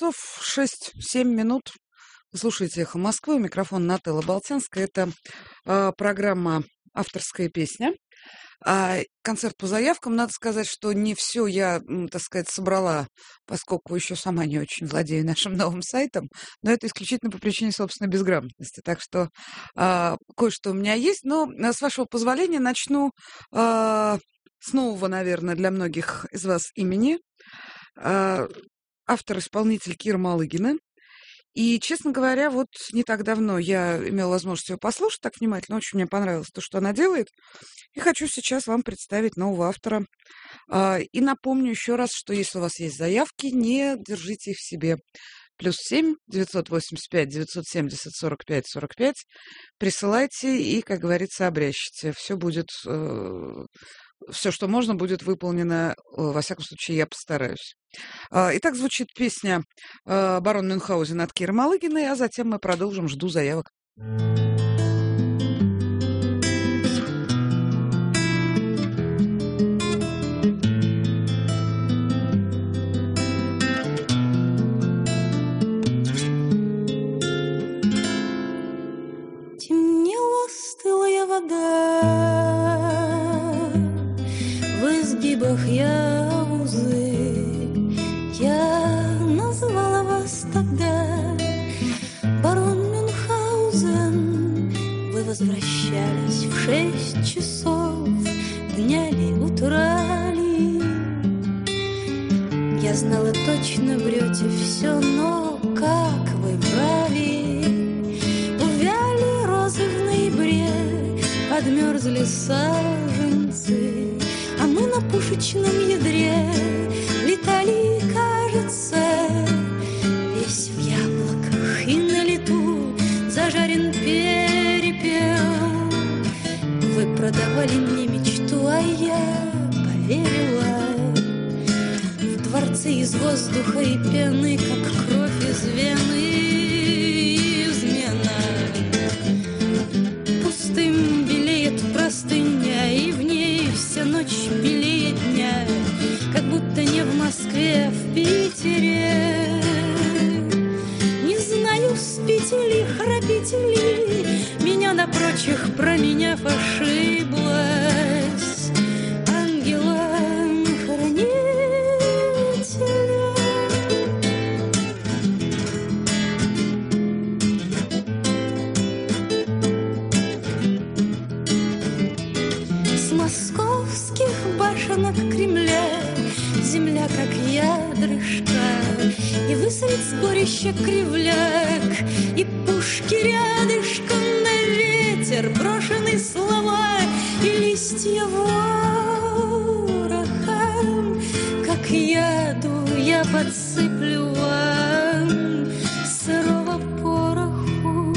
часов 6-7 минут. Вы слушаете «Эхо Москвы». У микрофона Нателла Болтянская. Это программа «Авторская песня». Концерт по заявкам. Надо сказать, что не все я, так сказать, собрала, поскольку еще сама не очень владею нашим новым сайтом, но это исключительно по причине собственной безграмотности. Так что кое-что у меня есть, но, с вашего позволения, начну с нового, наверное, для многих из вас имени. Автор-исполнитель Кира Малыгина. И, честно говоря, вот не так давно я имела возможность ее послушать так внимательно. Очень мне понравилось то, что она делает. И хочу сейчас вам представить нового автора. И напомню еще раз, что если у вас есть заявки, не держите их в себе. +7 985 970 45 45. Присылайте и, как говорится, обрящите. Все будет... Все, что можно, будет выполнено. Во всяком случае, я постараюсь. Итак, звучит песня «Барон Мюнхгаузен» от Киры Малыгиной, а затем мы продолжим. Жду заявок. Темнела стылая вода, в изгибах Яузы. Я назвала вас тогда барон Мюнхгаузен. Вы возвращались в 6 часов, дня ли, утра ли. Я знала, точно врете все, но как вы врали. Увяли розы в ноябре, подмерзли саженцы, а мы на пушечном ядре летали, кажется, весь в яблоках и на лету зажарен перепел. Вы продавали мне мечту, а я поверила. В дворце из воздуха и пены, как кровь из вены, измена. Пустым белеет простыня, и в ней вся ночь белее дня, как будто не в Москве, а в Питере. Не знаю, спите ли, храпите ли, меня на прочих променяв ошиблась ангелом-хранителем. С московских башенок Кремля земля, как ядрышко, и высадит сборище кривляк, и пушки рядышком на ветер брошены слова и листья ворохом, как яду я подсыплю вам сырого пороху.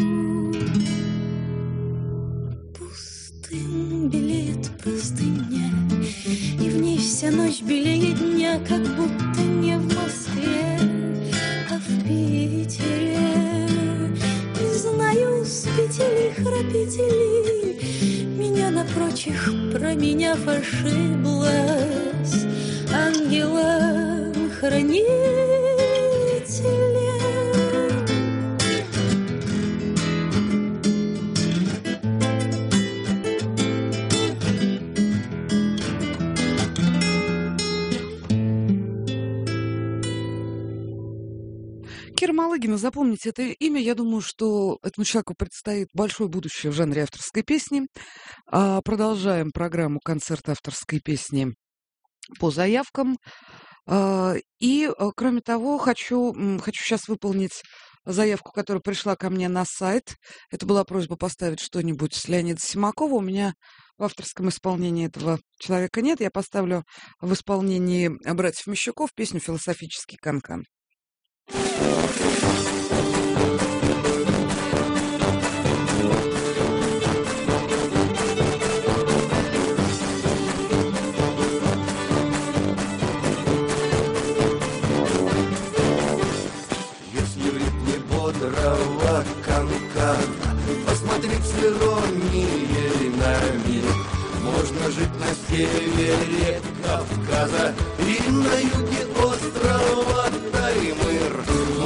Пустым белеет простыня, и в ней вся ночь белее дня, как будто не в Москве, а в Питере. Не знаю, спите ли, храпите ли, меня на прочих променяв ошиблась ангелом-хранителем. Кира Малыгина, запомните это имя. Я думаю, что этому человеку предстоит большое будущее в жанре авторской песни. Продолжаем программу «Концерт авторской песни» по заявкам. И, кроме того, хочу сейчас выполнить заявку, которая пришла ко мне на сайт. Это была просьба поставить что-нибудь с Леонида Симакова. У меня в авторском исполнении этого человека нет. Я поставлю в исполнении братьев Мещуков песню «Философический канкан». Если в ритме бодрого канкана посмотреть с иронией на мир, можно жить на севере Кавказа и на юге острова Таймыр.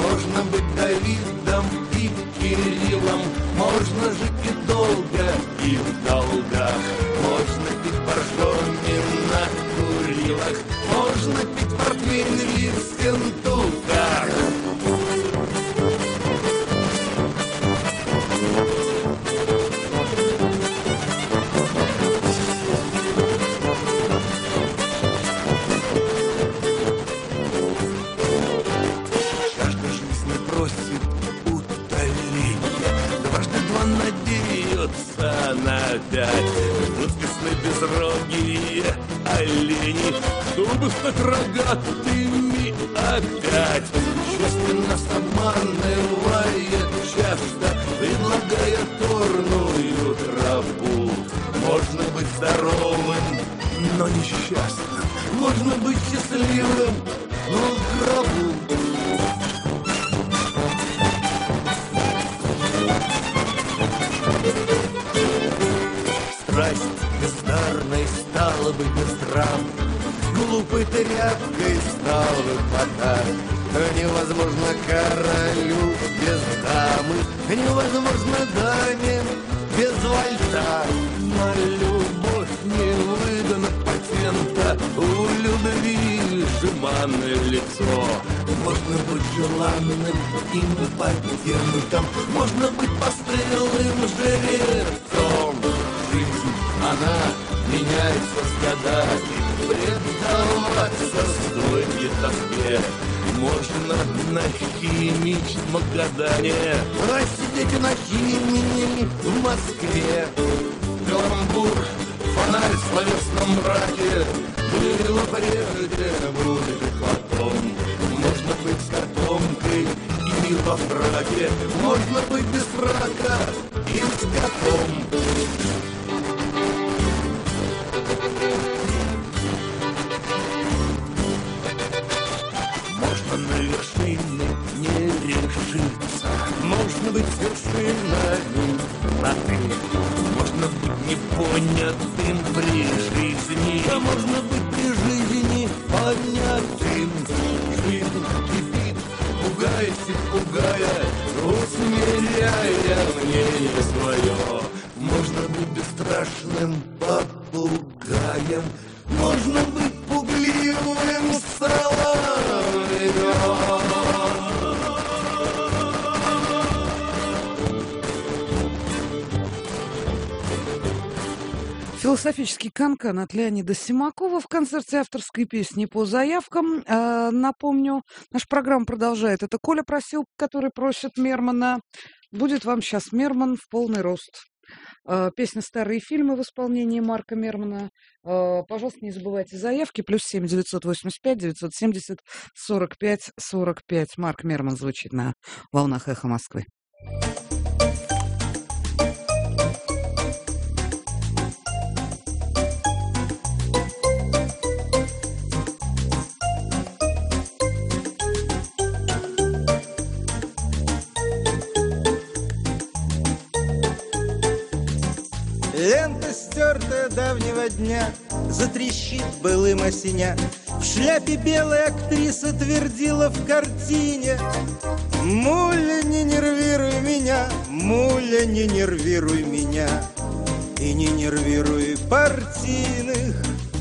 просит утоления. Дважды два надеется на пять. Вот весны безрогие олени, чтобы стать рогатыми опять. Счастье нас обманывает часто, предлагая торную тропу. Можно быть здоровым, но несчастным. Можно быть счастливым, но в гробу. Страсть бездарной стала бы бездрав, глупой тряпкой стал бы пота. Невозможно королю без дамы, невозможно даме без вальта. На любовь не выдано патента, у любви жеманное лицо. Можно быть желанным импотентом, можно быть постылым жрецом. Жизнь, она меняется с годами, предаваться стоит тоске. Можно на химичном гадании, а сидеть на химии в Москве. Каламбур, фонарь в словесном мраке, было прежде, будет потом. Можно быть с котомкой и мир во фраке, можно быть без фрака и с котом. На вершины не решиться, можно быть с вершинами на «ты». Можно быть непонятым при жизни, а можно быть при жизни понятым. Жизнь кипит, пугаясь и пугая, усмиряя мнение свое. Можно быть бесстрашным попугаем, можно быть пугливым соловьем. Философический канкан от Леонида Симакова в концерте авторской песни по заявкам. Напомню, наша программа продолжает. Это Коля просил, который просит Мермана. Будет вам сейчас Мерман в полный рост. Песня «Старые фильмы» в исполнении Марка Мермана. Пожалуйста, не забывайте заявки. +7 985 970 45 45. Марк Мерман звучит на волнах «Эхо Москвы». Лента, стертая давнего дня, затрещит былым осеня. В шляпе белая актриса твердила в картине: «Муля, не нервируй меня, муля, не нервируй меня, и не нервируй партийных.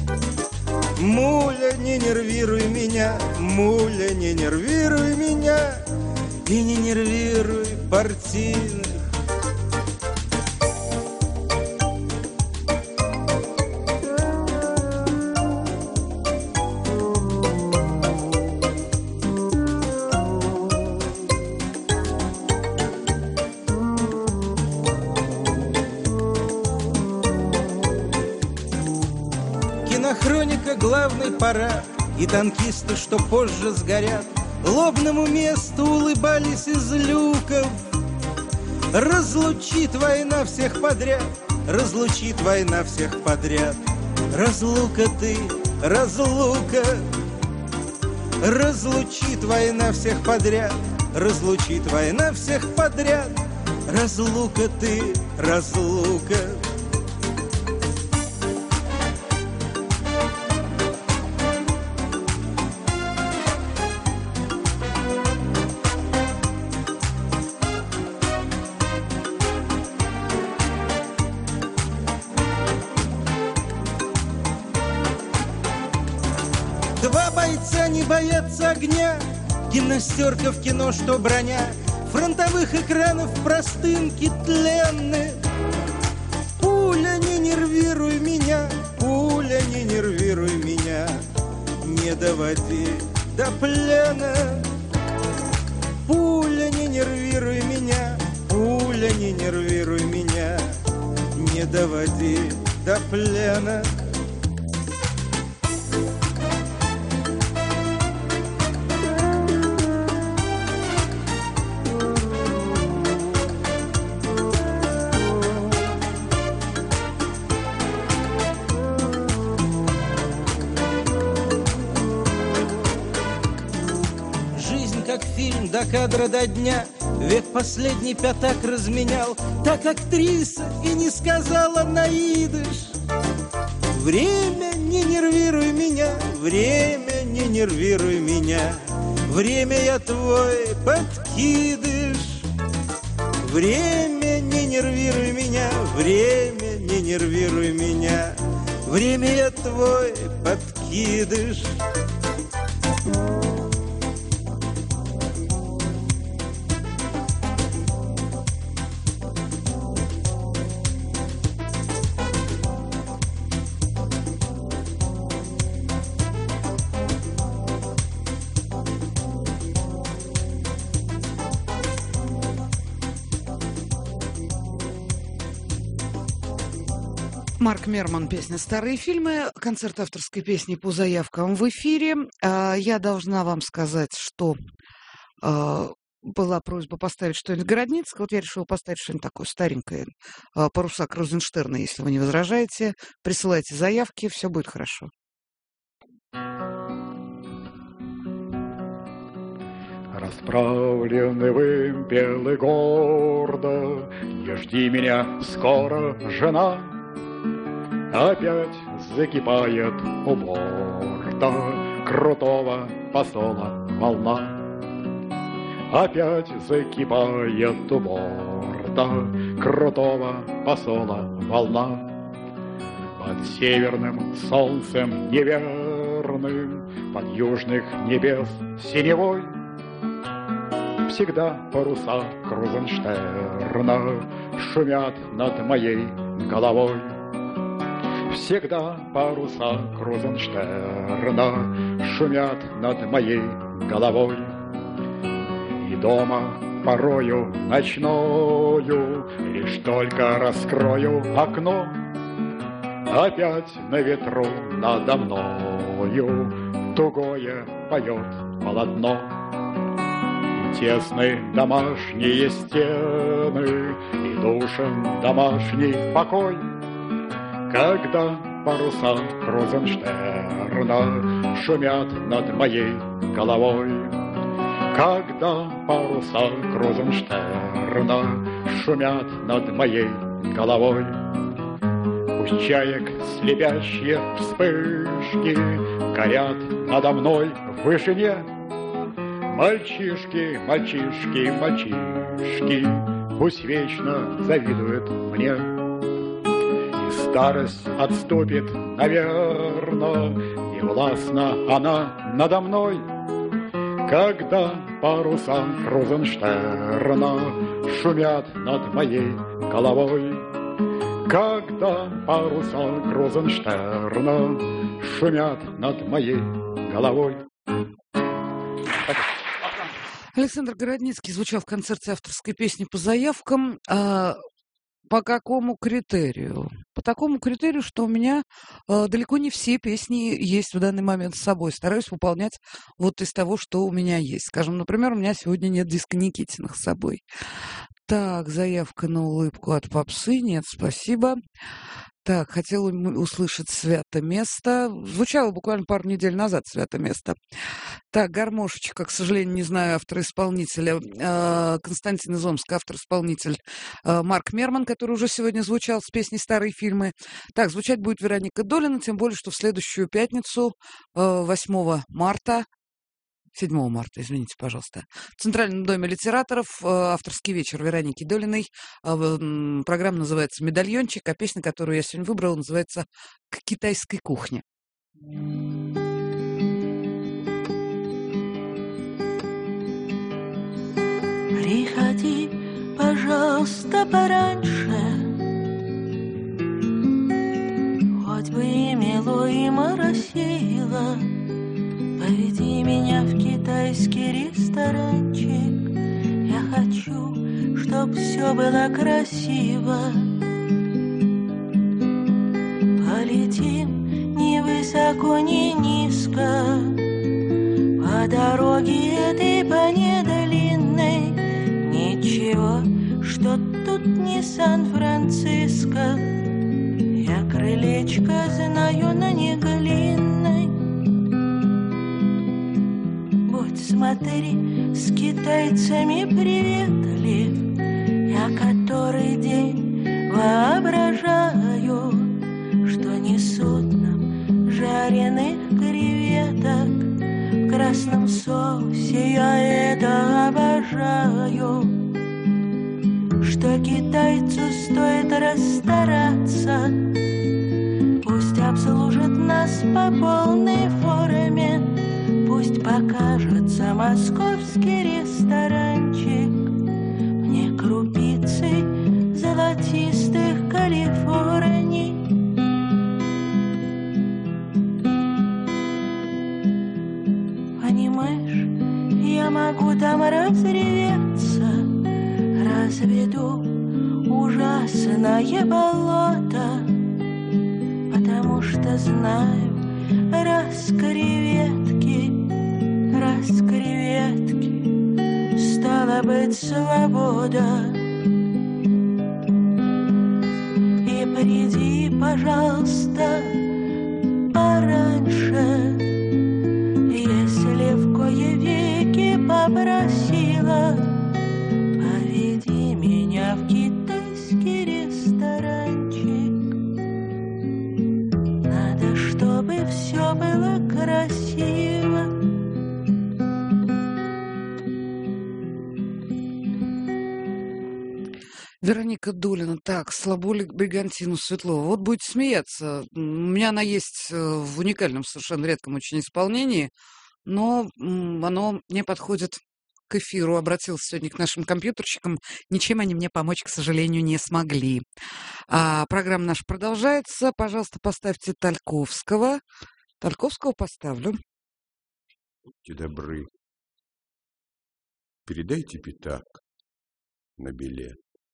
Муля, не нервируй меня, муля, не нервируй меня, и не нервируй партийных». Кинохроника, главный парад, и танкисты, что позже сгорят, лобному месту улыбались из люков. Разлучит война всех подряд, разлучит война всех подряд. Разлука ты, разлука. Разлучит война всех подряд, разлучит война всех подряд. Разлука ты, разлука. Два бойца не боятся огня, гимнастерка в кино, что броня, фронтовых экранов простынки тленны. Пуля, не нервируй меня, пуля, не нервируй меня, не доводи до плена. Пуля, нервируй меня, не доводи до плена. Как фильм до кадра до дня, век последний пятак разменял. Так актриса и не сказала наидыш. Время, не нервируй меня, время, не нервируй меня. Время, я твой подкидыш. Время, не нервируй меня, время, не нервируй меня. Время, я твой подкидыш. Марк Мерман, песня «Старые фильмы», концерт авторской песни по заявкам в эфире. Я должна вам сказать, что была просьба поставить что-нибудь Городницкого. Вот я решила поставить что-нибудь такое старенькое. «Паруса Крузенштерна», если вы не возражаете. Присылайте заявки, все будет хорошо. Расправлены вымпелы гордо, не жди меня скоро, жена. Опять закипает у борта крутого посола волна. Опять закипает у борта крутого посола волна. Под северным солнцем неверным, под южных небес синевой, всегда паруса Крузенштерна шумят над моей головой. Всегда паруса Крузенштерна шумят над моей головой. И дома порою ночною лишь только раскрою окно, опять на ветру надо мною тугое поет полотно. И тесны домашние стены, и душен домашний покой, когда паруса Крузенштерна шумят над моей головой. Когда паруса Крузенштерна шумят над моей головой. Пусть чаек слепящие вспышки горят надо мной в вышине. Мальчишки, мальчишки, мальчишки, пусть вечно завидуют мне. Старость отступит, наверно, и властна она надо мной, когда паруса Крузенштерна шумят над моей головой. Когда паруса Крузенштерна шумят над моей головой. Александр Городницкий звучал в концерте авторской песни по заявкам. По какому критерию? По такому критерию, что у меня далеко не все песни есть в данный момент с собой. Стараюсь выполнять вот из того, что у меня есть. Скажем, например, у меня сегодня нет диска Никитиных с собой. Так, заявка на улыбку от попсы. Нет, спасибо. Так, хотела услышать «Свято место». Звучало буквально пару недель назад «Свято место». Так, «Гармошечка», к сожалению, не знаю автора-исполнителя. Константин из Омска, автор-исполнитель Марк Мерман, который уже сегодня звучал с песней «Старые фильмы». Так, звучать будет Вероника Долина, тем более, что в следующую пятницу, 8 марта, 7 марта, извините, пожалуйста. В Центральном доме литераторов авторский вечер Вероники Долиной. Программа называется «Медальончик», а песня, которую я сегодня выбрала, называется «К китайской кухне». Приходи, пожалуйста, пораньше, хоть бы и мело, и моросило. Поведи меня в китайский ресторанчик. Я хочу, чтоб все было красиво. Полетим ни высоко, ни низко по дороге этой, по недлинной. Ничего, что тут не Сан-Франциско. Я крылечко знаю, но не глиной. Будь, смотри, с китайцами приветлив. Я который день воображаю, что несут нам жареных креветок в красном соусе. Я это обожаю, что китайцу стоит расстараться. Пусть обслужит нас по полной форме, пусть покажется московский ресторанчик мне крупицей золотистых Калифорний. Понимаешь, я могу там разреветься, разведу ужасное болото, потому что знаю, раз креветки, стала быть свобода. И приди, пожалуйста, пораньше, если в кое веки попросила. Поведи меня в китайский ресторанчик. Надо, чтобы все было красиво. Вероника Долина. Так, слабо ли бригантину Светлова? Вот будете смеяться. У меня она есть в уникальном, совершенно редком очень исполнении, но оно не подходит к эфиру. Обратился сегодня к нашим компьютерщикам. Ничем они мне помочь, к сожалению, не смогли. Программа наша продолжается. Пожалуйста, поставьте Тальковского. Тальковского поставлю. Будьте добры, передайте пятак на билет.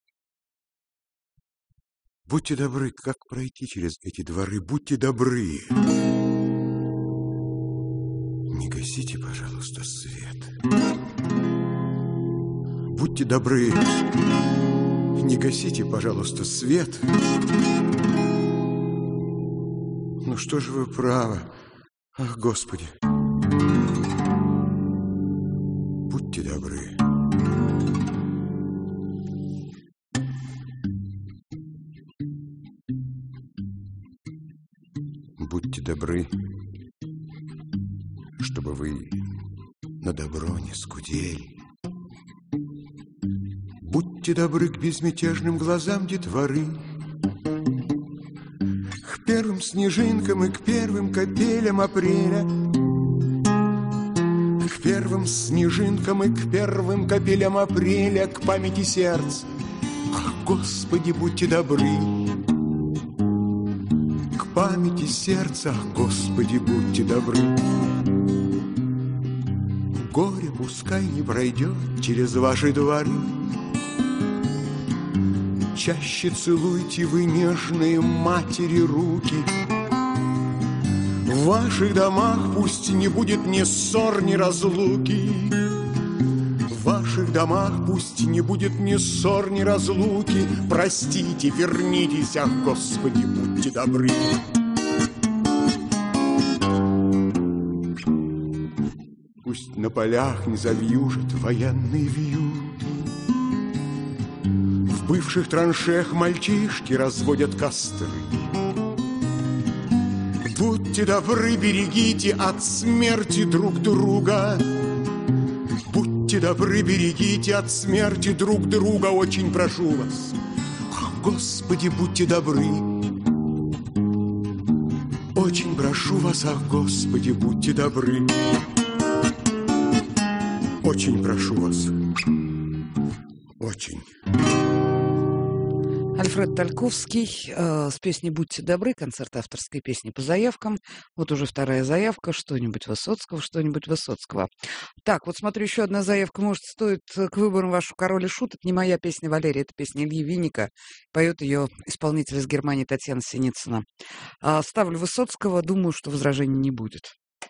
Будьте добры, как пройти через эти дворы? Будьте добры. Не гасите, пожалуйста, свет. Будьте добры, не гасите, пожалуйста, свет. Ну что же вы правы? Ах, Господи. Будьте добры. Будьте добры, чтобы вы на добро не скудели. Будьте добры к безмятежным глазам детворы, к первым снежинкам и к первым капелям апреля, к первым снежинкам и к первым капелям апреля, к памяти сердца. Ах, Господи, будьте добры. К памяти сердца, ах, Господи, будьте добры. Горе пускай не пройдет через ваши дворы. Чаще целуйте вы, нежные матери, руки. В ваших домах пусть не будет ни ссор, ни разлуки. В ваших домах пусть не будет ни ссор, ни разлуки. Простите, вернитесь, ах, Господи, будьте добры. Пусть на полях не завьюжит военный вьюг. В бывших траншеях мальчишки разводят костры. Будьте добры, берегите от смерти друг друга. Будьте добры, берегите от смерти друг друга, очень прошу вас. Ах, Господи, будьте добры. Очень прошу вас, ах, Господи, будьте добры. Очень прошу вас. Очень. Альфред Тальковский с песней «Будьте добры», концерт авторской песни по заявкам. Вот уже вторая заявка, что-нибудь Высоцкого, что-нибудь Высоцкого. Так, вот смотрю, еще одна заявка, может, стоит к выборам вашу «Король и Шут». Это не моя песня, Валерия, это песня Ильи Винника. Поет ее исполнитель из Германии Татьяна Синицына. Ставлю Высоцкого, думаю, что возражений не будет.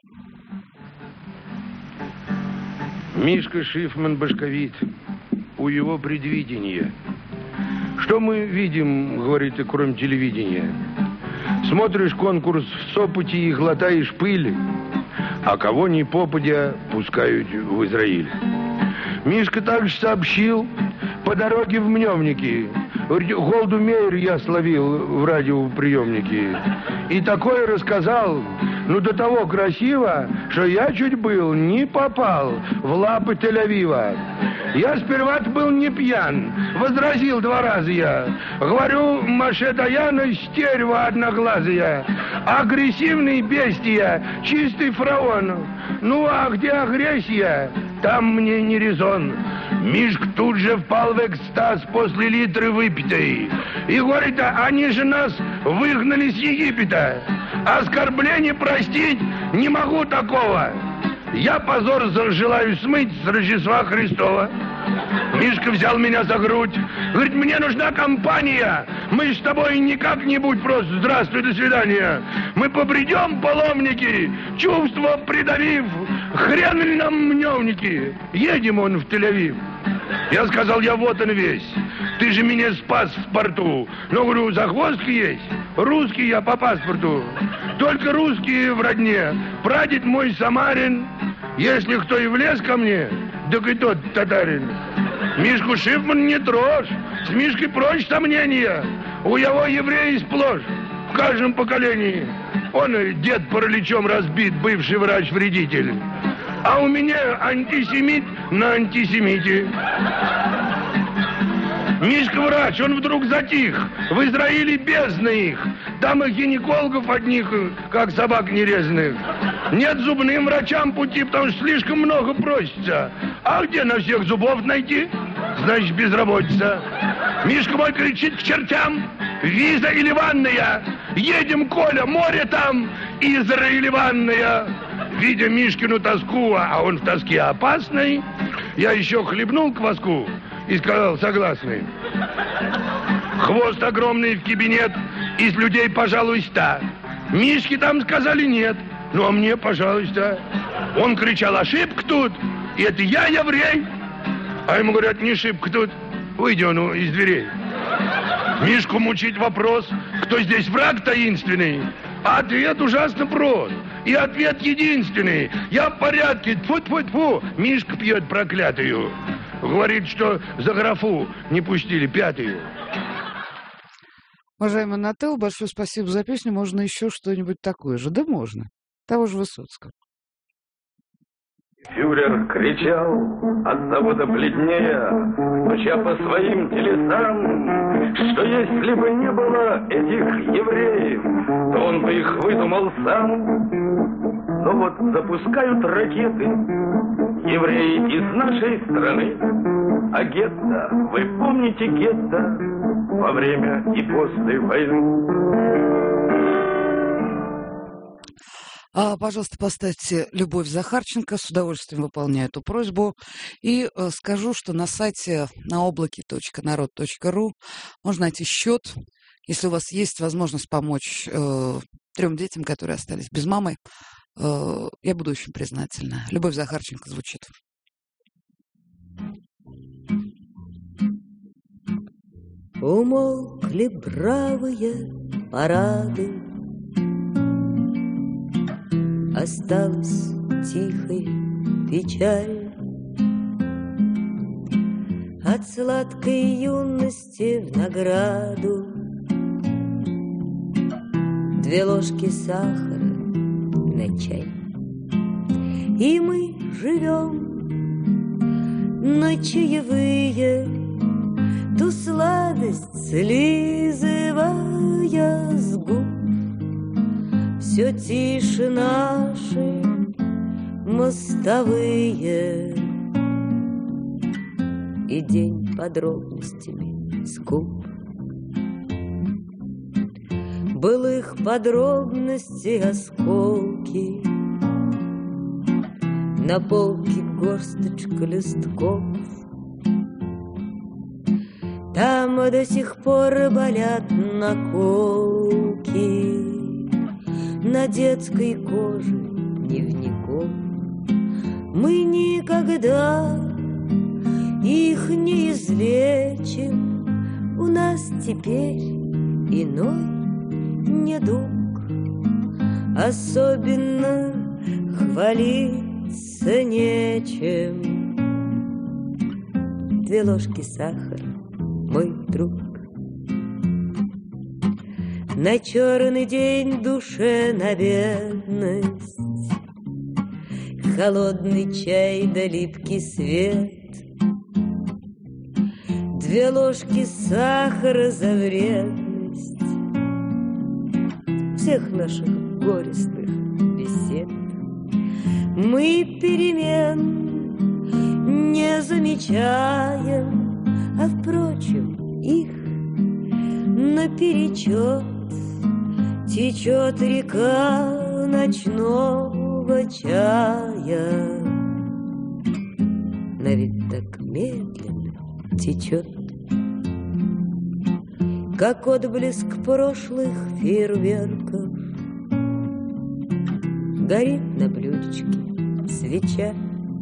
Мишка Шифман башковит, у его предвидение. Что мы видим, говорит, кроме телевидения? Смотришь конкурс в Сопоте и глотаешь пыль, а кого ни попадя пускают в Израиль. Мишка также сообщил по дороге в Мневники. Голду Меир я словил в радиоприемнике. И такое рассказал, ну до того красиво, что я чуть был не попал в лапы Тель-Авива. Я сперва был не пьян, возразил 2 раза я. Говорю, Маше Даяна, стерва одноглазая, агрессивный бестия, чистый фараон. Ну а где агрессия, там мне не резон. Мишка тут же впал в экстаз после литры выпитой. И говорит, они же нас выгнали с Египта. Оскорбление простить не могу такого. Я позор желаю смыть с Рождества Христова. Мишка взял меня за грудь. Говорит, мне нужна компания. Мы с тобой не как-нибудь просто здравствуй, до свидания. Мы побредем, паломники, чувство придавив. Хрен ли нам Мневники? Едем он в Тель-Авив. Я сказал, я вот он весь. Ты же меня спас в порту. Но, говорю, загвоздка есть. Русский я по паспорту. Только русские в родне. Прадед мой самарин. Если кто и влез ко мне, так и тот татарин. Мишку Шифман не трожь. С Мишкой прочь сомнения. У его евреи сплошь. В каждом поколении. Он дед параличом разбит, бывший врач-вредитель. А у меня антисемит на антисемите. Мишка врач, он вдруг затих. В Израиле бездна их. Там их гинекологов одних, как собак нерезанных. Нет зубным врачам пути, потому что слишком много просится. А где на всех зубов найти? Значит, безработица. Мишка мой кричит к чертям. Виза или ванная? Едем, Коля, море там. Израиль ванная. Видя Мишкину тоску, а он в тоске опасный, я еще хлебнул кваску и сказал, согласный. Хвост огромный в кабинет, из людей, пожалуй, 100. Мишке там сказали нет, ну а мне, пожалуйста. Он кричал, ошибка тут, и это я еврей. А ему говорят, не ошибка тут, выйди он из дверей. Мишку мучить вопрос, кто здесь враг таинственный. А ответ ужасно прост. И ответ единственный. Я в порядке. Тьфу-тьфу-тьфу. Мишка пьет проклятую. Говорит, что за графу не пустили 5-ю. Уважаемый Натал, большое спасибо за песню. Можно еще что-нибудь такое же? Да можно. Того же Высоцкого. Фюрер кричал, оттого до бледнее, стуча по своим телесам, что если бы не было этих евреев, то он бы их выдумал сам. Но вот запускают ракеты евреи из нашей страны, а гетто, вы помните гетто во время и после войны? Пожалуйста, поставьте «Любовь Захарченко». С удовольствием выполняю эту просьбу. И скажу, что на сайте на облаке.народ.ру можно найти счет, если у вас есть возможность помочь 3 детям, которые остались без мамы. Я буду очень признательна. «Любовь Захарченко» звучит. Умолкли бравые парады, осталась тихая печаль от сладкой юности в награду. 2 ложки сахара на чай, и мы живем на чаевые, ту сладость слизывая с губ. Все тише наши мостовые, и день подробностями скуп. былых подробностей осколки. На полке горсточка листков, там до сих пор болят наколки на детской коже дневников. Мы никогда их не излечим, у нас теперь иной недуг. Особенно хвалиться нечем. 2 ложки сахара, мой друг. На черный день душе на бедность, холодный чай да липкий свет. 2 ложки сахара за вредность всех наших горестных бесед. Мы перемен не замечаем, а, впрочем, их наперечет течет река ночного чая. Но ведь так медленно течет, как отблеск прошлых фейерверков. Горит на блюдечке свеча,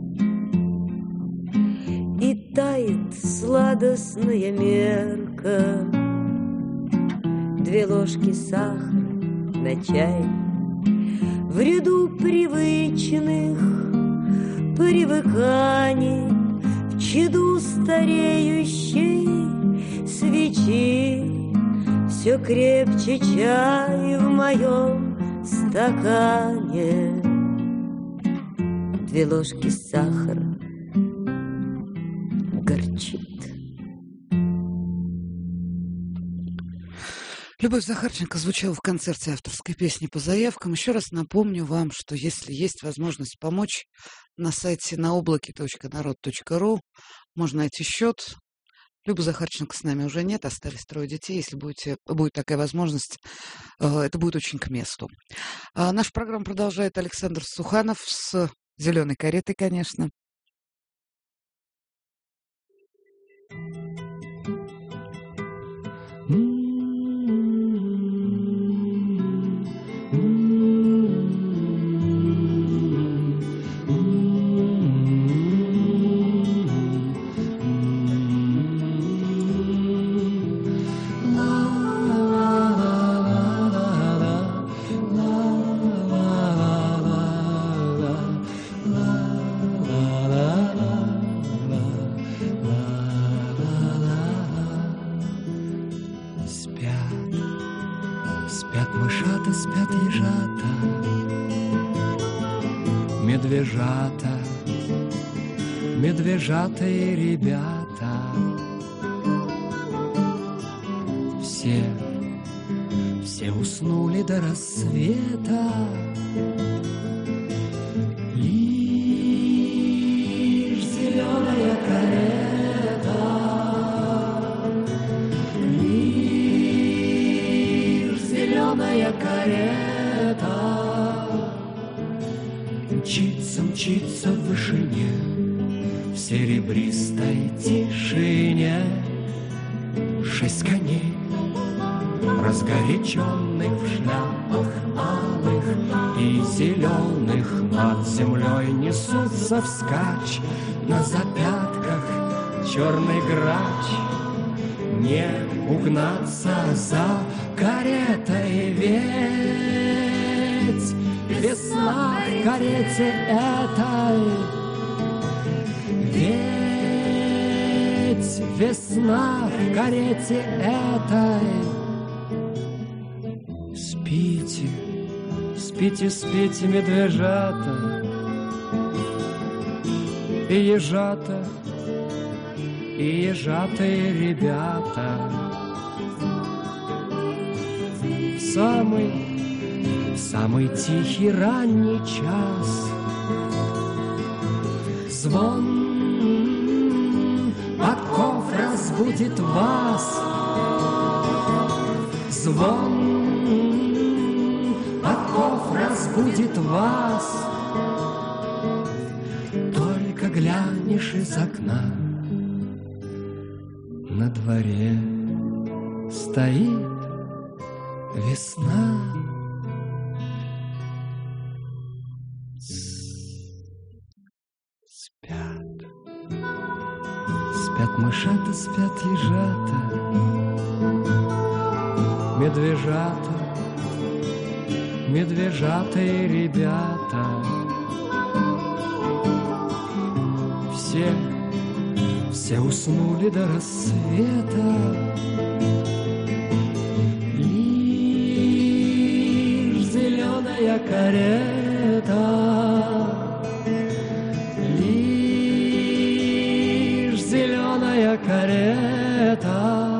и тает сладостная мерка. 2 ложки сахара на чай в ряду привычных привыканий, в чаду стареющей свечи. Все крепче чай в моем стакане. 2 ложки сахара горчит. Любовь Захарченко звучала в концерте авторской песни по заявкам. Еще раз напомню вам, что если есть возможность помочь, на сайте наоблаке.народ.ру можно найти счет. Любы Захарченко с нами уже нет, остались 3 детей. Если будет такая возможность, это будет очень к месту. Нашу программу продолжает Александр Суханов с «Зеленой каретой», конечно. Медвежатые ребята, все уснули до рассвета. Лишь зеленая карета, лишь зеленая карета мчится в вышине, в серебристой тишине. 6 коней, разгоряченных в шляпах алых и зеленых, над землей несутся вскачь. На запятках черный грач, не угнаться за каретой, ведь весна в карете этой. Ведь весна в карете этой. Спите, спите, спите, медвежата, и ежата, и ежатые ребята. В самый тихий ранний час звон подков разбудит вас. Звон разбудит вас. Только глянешь из окна, на дворе стоит весна. Спят, спят мышата, спят ежата, медвежата, медвежата и ребята. Все уснули до рассвета. Лишь зеленая карета, лишь зеленая карета,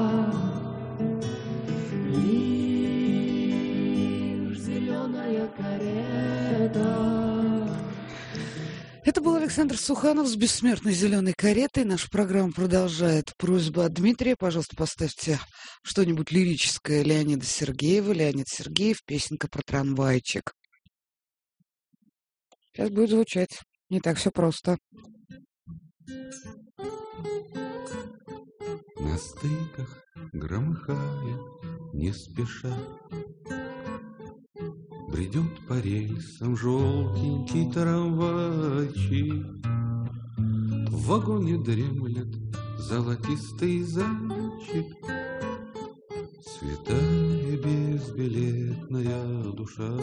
лишь зеленая карета. Это был Александр Суханов с бессмертной зеленой каретой. Наша программа продолжает. Просьба от Дмитрия. Пожалуйста, поставьте что-нибудь лирическое Леонида Сергеева. Леонид Сергеев, песенка про трамвайчик. Сейчас будет звучать. Не так все просто. На стыках громыхая, не спеша, бредет по рельсам желтенький трамвайчик. В вагоне дремлет золотистый зайчик. Святая безбилетная душа.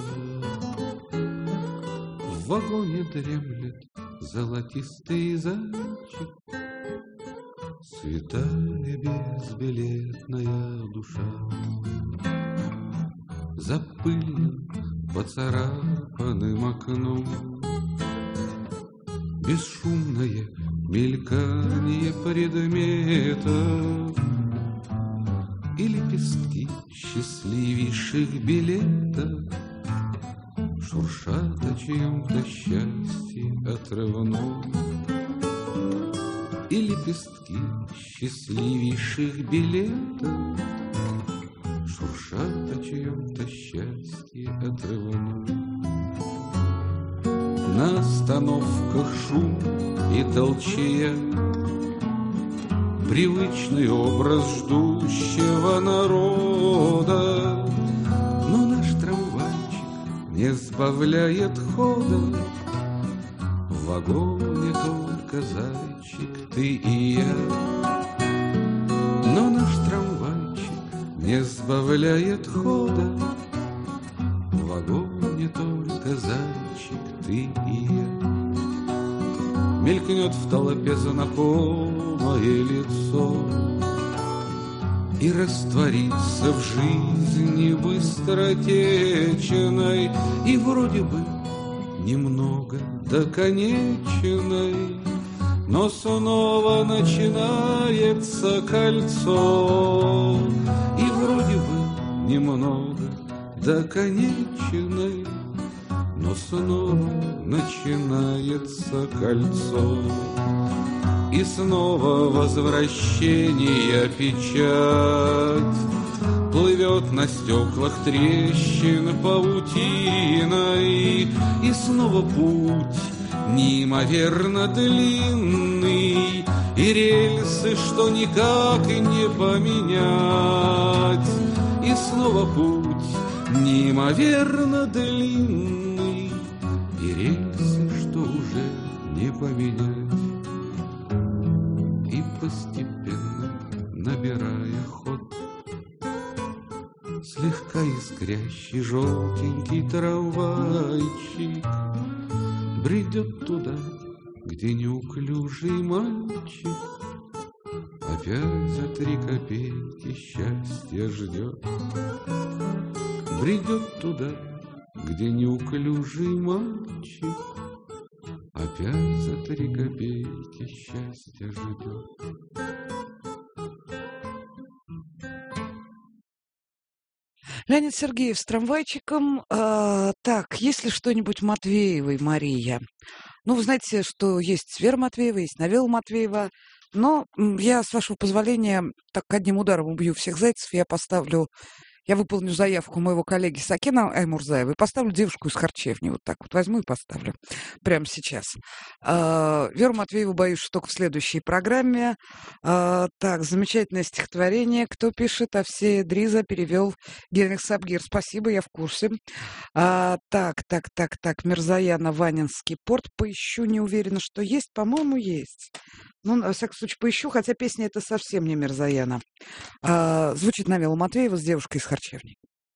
В вагоне дремлет золотистый зайчик. Святая безбилетная душа. За пыльным поцарапанным окном бесшумное мелькание предметов и лепестки счастливейших билетов шуршат о чьем-то счастье отрывном. И лепестки счастливейших билетов шуршат о чьем-то счастье отрывном. На остановках шум и толчья, привычный образ ждущего народа. Но наш трамвайчик не сбавляет хода. В вагоне только зайчик, ты и я. Но наш трамвайчик не сбавляет хода. В вагоне только зайчик, ты и я. Мелькнет в толпе знакомое лицо и растворится в жизни быстротечной и вроде бы немного до конечной, но снова начинается кольцо и вроде бы немного до конечной, но снова начинается кольцо. И снова возвращение печать плывет на стеклах трещин паутиной. И снова путь неимоверно длинный, и рельсы, что никак не поменять. И снова путь неимоверно длинный, и рельсы, что уже не поменять. И постепенно, набирая ход, слегка искрящий желтенький трамвайчик бредет туда, где неуклюжий мальчик опять за 3 копейки счастья ждет. Бредет туда, где неуклюжий мальчик опять за 3 копейки счастья ждет. Леонид Сергеев с трамвайчиком. Так, есть ли что-нибудь Матвеевой, Мария? Ну, вы знаете, что есть Вера Матвеева, есть Навела Матвеева. Но я, с вашего позволения, так одним ударом убью всех зайцев. Я поставлю я выполню заявку моего коллеги Сакена Аймурзаева и поставлю девушку из харчевни. Вот так вот возьму и поставлю прямо сейчас. Веру Матвееву боюсь, что только в следующей программе. Так, замечательное стихотворение. Кто пишет? Овсея Дриза перевел Генрих Сабгир. Спасибо, я в курсе. Так. Мирзаяна, Ванинский порт. Поищу, не уверена, что есть. По-моему, есть. Ну, во всяком случае, поищу, хотя песня это совсем не Мирзаяна. Звучит Навела Матвеева с девушкой из харчевни.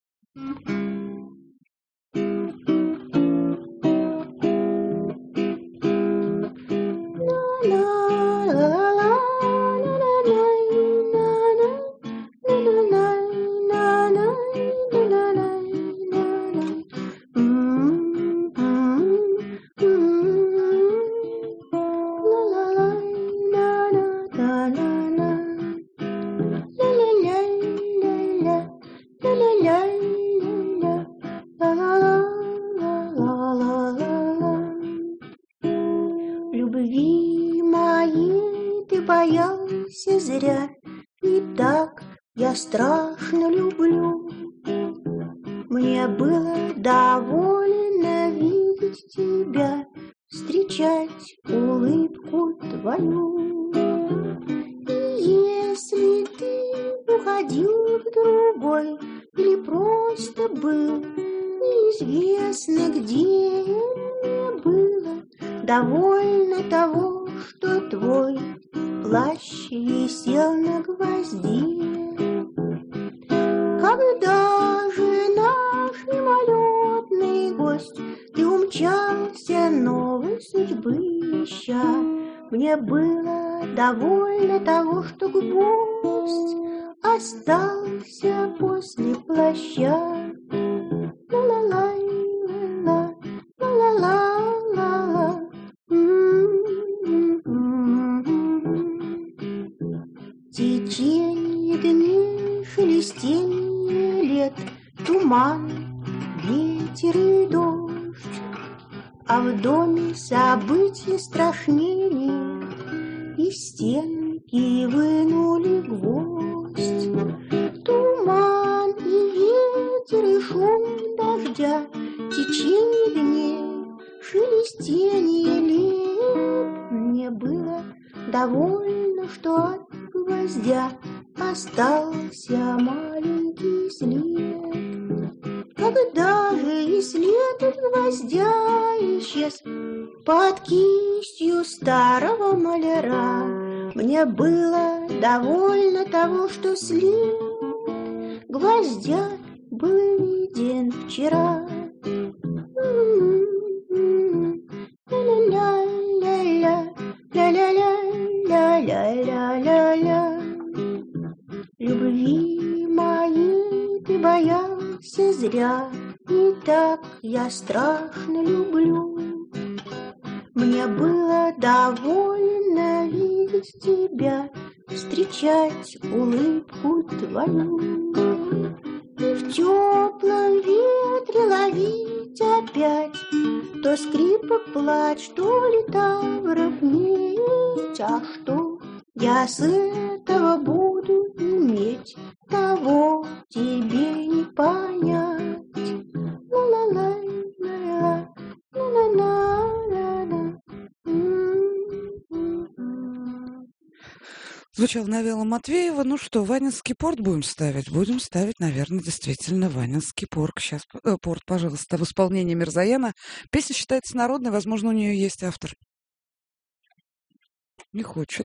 Боялся зря, и так я страшно люблю. Мне было довольно видеть тебя, встречать улыбку твою. И если ты уходил в другой или просто был неизвестно где, мне было довольно того, что твой плащ висел на гвозде. Когда же наш мимолетный гость, ты умчался новой судьбы ища, мне было довольно того, что гвоздь остался после плаща. Ла-ла-лай, ла-ла, ла-ла-ла-ла-ла. Течение дней, шелестение лет, туман, ветер и дождь, а в доме события страшнее нет, из стенки вынули гвоздь. Туман и ветер и шум дождя, течение дней, шелестение лет, мне было довольно, что от гвоздя остался маленький след. Когда же и след от гвоздя исчез под кистью старого маляра, мне было довольно того, что след гвоздя был виден вчера. Ля-ля-ля-ля-ля-ля-ля-ля-ля. Любви моей ты боялся зря, и так я страшно люблю. Мне было довольно видеть тебя, встречать улыбку твою. И в теплом ветре ловить опять то скрипок плач, то литавров медь. А что я с этого буду иметь, того тебе не понять. Ла-ла-лай, ла-ла, ла-ла-ла-ла-ла. Звучала Навела Матвеева. Ну что, Ванинский порт будем ставить? Будем ставить, наверное, действительно Ванинский порт. Сейчас, порт, пожалуйста, в исполнении Мирзаяна. Песня считается народной, возможно, у нее есть автор. Не хочет.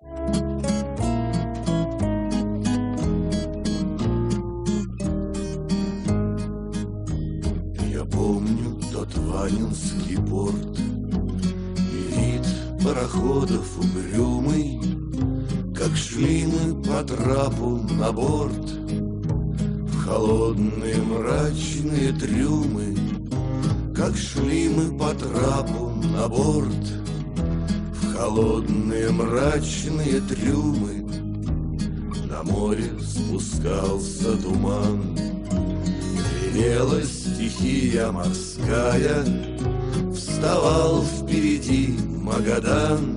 Я помню тот Ванинский порт и вид пароходов угрюмый, как шли мы по трапу на борт в холодные мрачные трюмы, как шли мы по трапу на борт в холодные мрачные трюмы. На море спускался туман, ревела стихия морская, вставал впереди Магадан,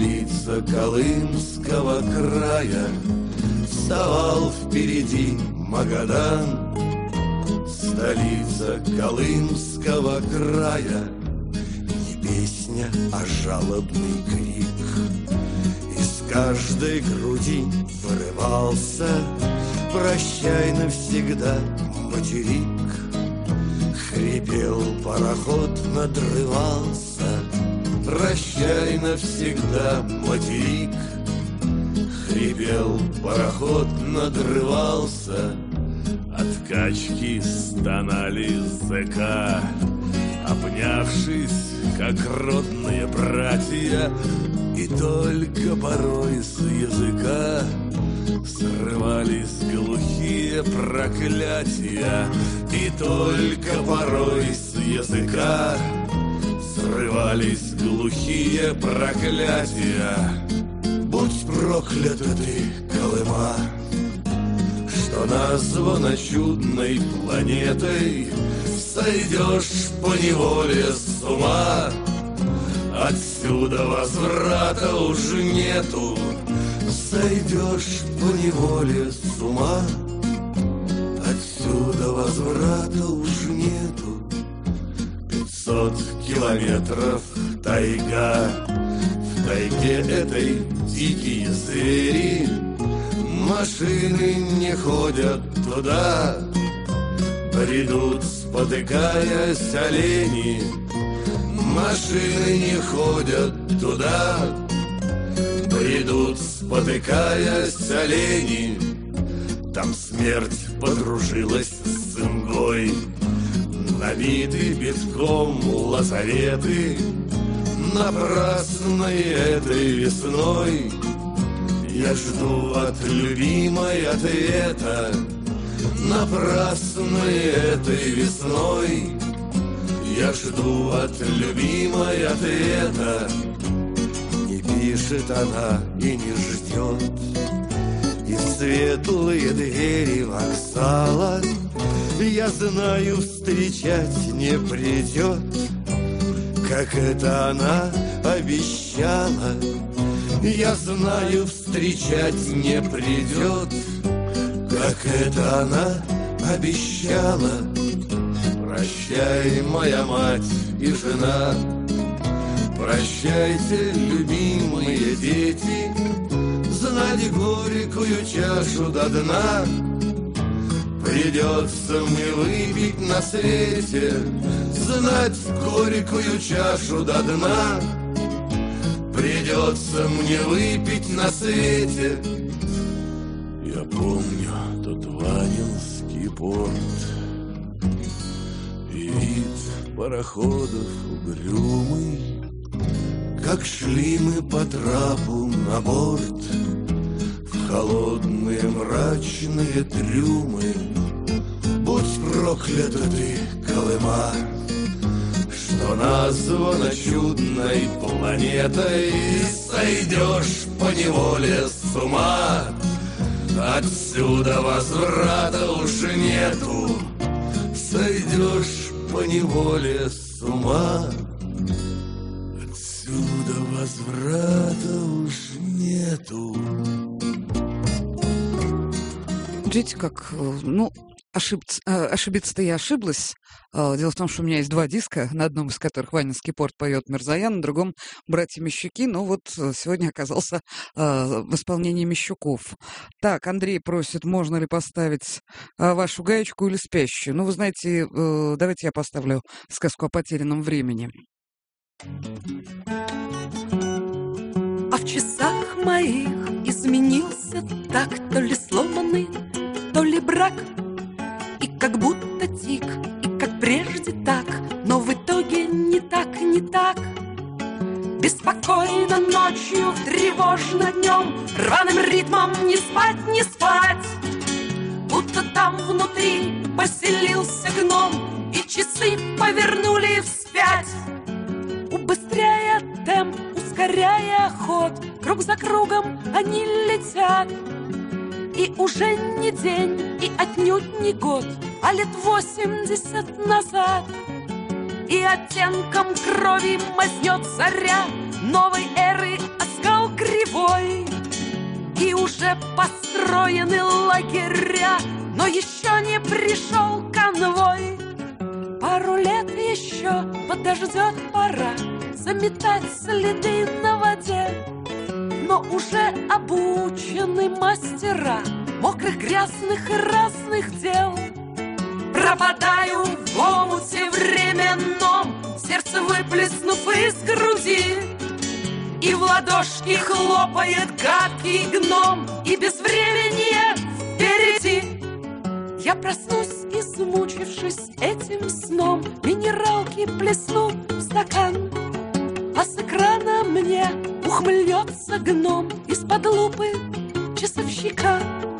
столица Колымского края. Вставал впереди Магадан, столица Колымского края. Не песня, а жалобный крик из каждой груди вырывался. Прощай навсегда, материк. Хрипел пароход, надрывался. Прощай навсегда, материк. Хрипел пароход, надрывался. От качки стонали зэка, обнявшись, как родные братья. И только порой с языка срывались глухие проклятия. И только порой с языка срывались глухие проклятия. Будь проклята ты, Колыма, что названа чудной планетой. Сойдешь поневоле с ума, отсюда возврата уж нету. Сойдешь поневоле с ума, отсюда возврата уж нету. 500 километров тайга, в тайге этой дикие звери. Машины не ходят туда, бредут, спотыкаясь, олени. Машины не ходят туда, бредут, спотыкаясь, олени. Там смерть подружилась с цингой, набиты битком лазареты. Напрасной этой весной я жду от любимой ответа. Напрасной этой весной я жду от любимой ответа. Не пишет она и не ждет, и в светлые двери вокзала, я знаю, встречать не придет, как это она обещала. Я знаю, встречать не придет, как это она обещала. Прощай, моя мать и жена, прощайте, любимые дети. Знать горькую чашу до дна придется мне выпить на свете. Знать горькую чашу до дна придется мне выпить на свете. Я помню тот Ванинский порт и вид пароходов угрюмый, как шли мы по трапу на борт в холодные мрачные трюмы. Будь проклята ты, Колыма, что названа чудной планетой. Сойдешь поневоле с ума, отсюда возврата уж нету. Сойдешь поневоле с ума, отсюда возврата уж нету. Видите, как, ошибиться-то я ошиблась. Дело в том, что у меня есть 2 диска, на одном из которых Ванинский порт поет Мирзоян, на другом «Братья Мещуки». Но вот сегодня оказался в исполнении Мещуков. Так, Андрей просит, можно ли поставить вашу гаечку или спящую. Ну, вы знаете, давайте я поставлю сказку о потерянном времени. А в часах моих изменился так, то ли сломанный, то ли брак. И как будто тик, и как прежде так, но в итоге не так, не так. Беспокойно ночью, тревожно днем, рваным ритмом не спать, не спать. Будто там внутри поселился гном, и часы повернули вспять. Убыстряя темп, ускоряя ход, круг за кругом они летят. И уже не день, и отнюдь не год, а лет 80 назад. И оттенком крови мазнет заря новой эры оскал кривой. И уже построены лагеря но еще не пришел конвой. Пару лет еще подождет пора заметать следы на воде, но уже обучены мастера мокрых, грязных и разных дел. Пропадаю в омуте временном, сердце выплеснув из груди, и в ладошки хлопает гадкий гном, и безвременье впереди. Я проснусь, измучившись этим сном, минералки плесну в стакан, а с экрана мне ухмыльется гном из-под лупы часовщика.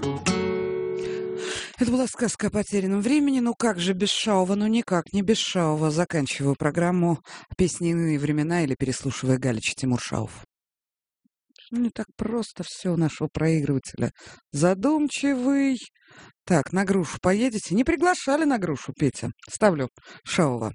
Это была сказка о потерянном времени. Ну как же без Шаова? Ну никак не без Шаова. Заканчиваю программу «Песни иные времена» или переслушивая Галича, Тимур Шаов. Не так просто все у нашего проигрывателя. Задумчивый. Так, на грушу поедете? Не приглашали на грушу, Петя. Ставлю Шаова.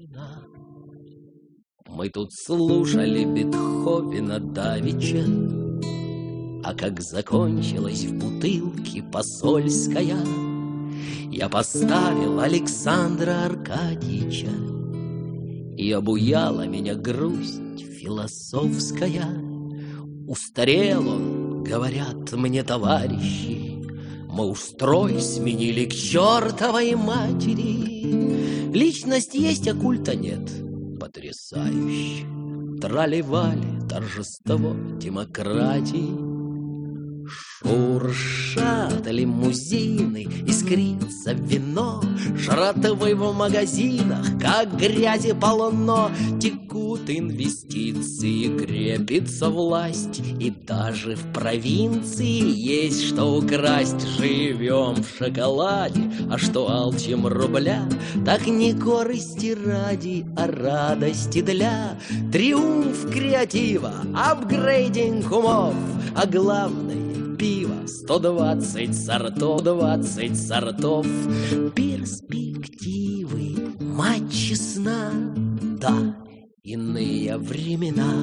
Мы тут слушали Бетховена давеча, а как закончилась в бутылке посольская, я поставил Александра Аркадьича, и обуяла меня грусть философская. Устарел он, говорят мне товарищи, мы уж строй сменили к чертовой матери. Личность есть, а культа нет. Потрясающе. Трали-вали, торжество демократии. Шуршат лимузины, искрится вино, жратвы в магазинах, как грязи полно. Текут инвестиции, крепится власть, и даже в провинции есть что украсть. Живем в шоколаде, а что алчим рубля, так не корысти ради, а радости для. Триумф креатива, апгрейдинг умов, а главное пиво 120 сортов, 20 сортов. Перспективы, мать честна, да, иные времена.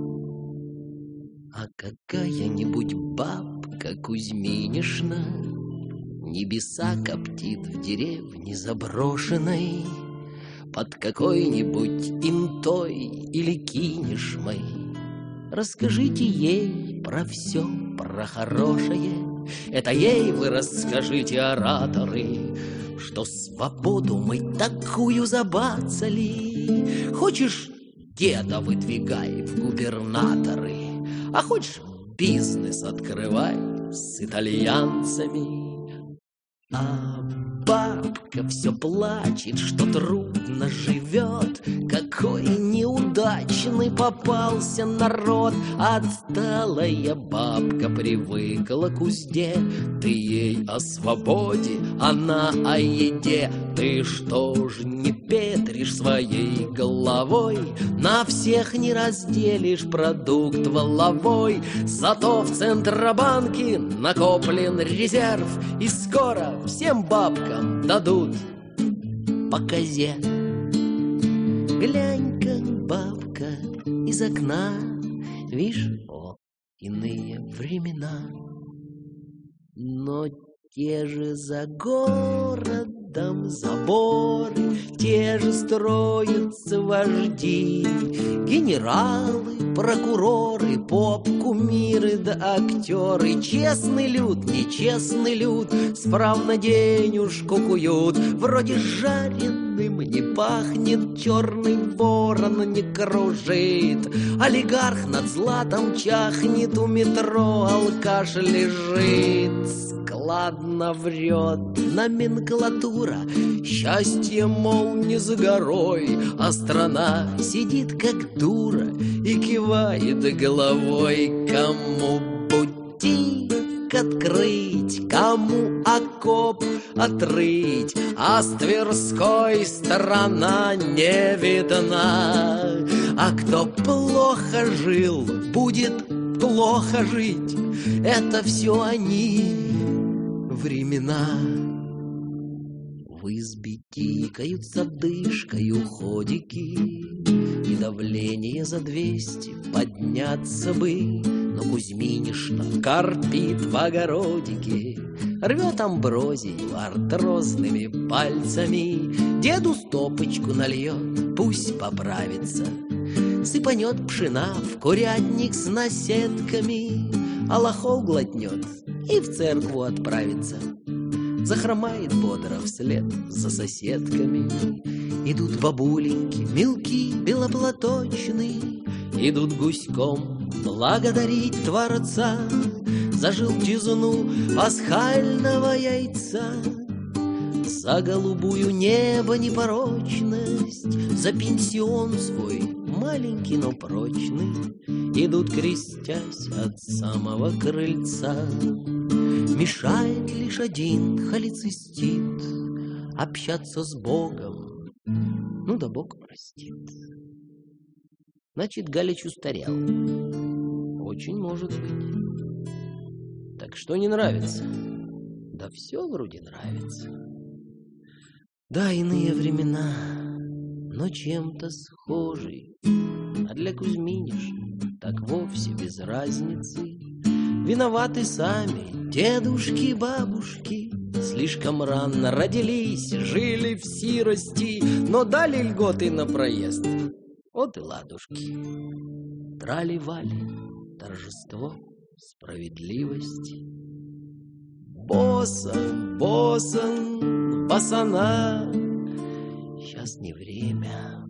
А какая-нибудь бабка Кузьминишна небеса коптит в деревне заброшенной под какой-нибудь интой или кинешмой. Расскажите ей про все, про хорошее. Это ей вы расскажите, ораторы, что свободу мы такую забацали. Хочешь, деда выдвигай в губернаторы, а хочешь, бизнес открывай с итальянцами. А бабка все плачет, что трудно живет. Какой неудачный попался народ. Отсталая бабка привыкла к узде. Ты ей о свободе, она о еде. Ты что ж не петришь своей головой? На всех не разделишь продукт валовой. Зато в Центробанке накоплен резерв, и скоро всем бабкам дадут по козе. Глянь-ка, бабка, из окна, вишь, о, иные времена. Но те же за городом заборы, те же строятся вожди, генералы, прокуроры, поп-кумиры да актеры. Честный люд, нечестный люд, справно денежку куют. Вроде жареным не пахнет, черный ворон не кружит. Олигарх над златом чахнет, у метро алкаш лежит. Складно врет номенклатура, счастье, мол, не за горой, а страна сидит как дура и кивает головой. Кому бутик открыть, кому окоп отрыть, а с Тверской сторона не видна. А кто плохо жил, будет плохо жить. Это все они времена. В избе тикают с одышкою ходики, и давление за 200 подняться бы. Но Кузьминишна корпит в огородике, Рвет амброзию артрозными пальцами, деду стопочку нальет, пусть поправится. Сыпанет пшена в курятник с наседками, а лохов глотнет и в церкву отправится. Захромает бодро вслед за соседками. Идут бабуленьки, мелки белоплаточные, идут гуськом благодарить Творца за желтизну пасхального яйца, за голубую небо непорочность, за пенсион свой маленький, но прочный. Идут, крестясь от самого крыльца. Мешает лишь один холецистит общаться с Богом, ну да Бог простит. Значит, Галич устарел. Очень может быть. Так что не нравится? Да все вроде нравится. Да, иные времена, но чем-то схожий. А для Кузьминиш так вовсе без разницы. Виноваты сами дедушки, бабушки. Слишком рано родились, жили в сирости, но дали льготы на проезд. Вот и ладушки. Трали-вали, торжество справедливости. Босан, босан, босана. Сейчас не время.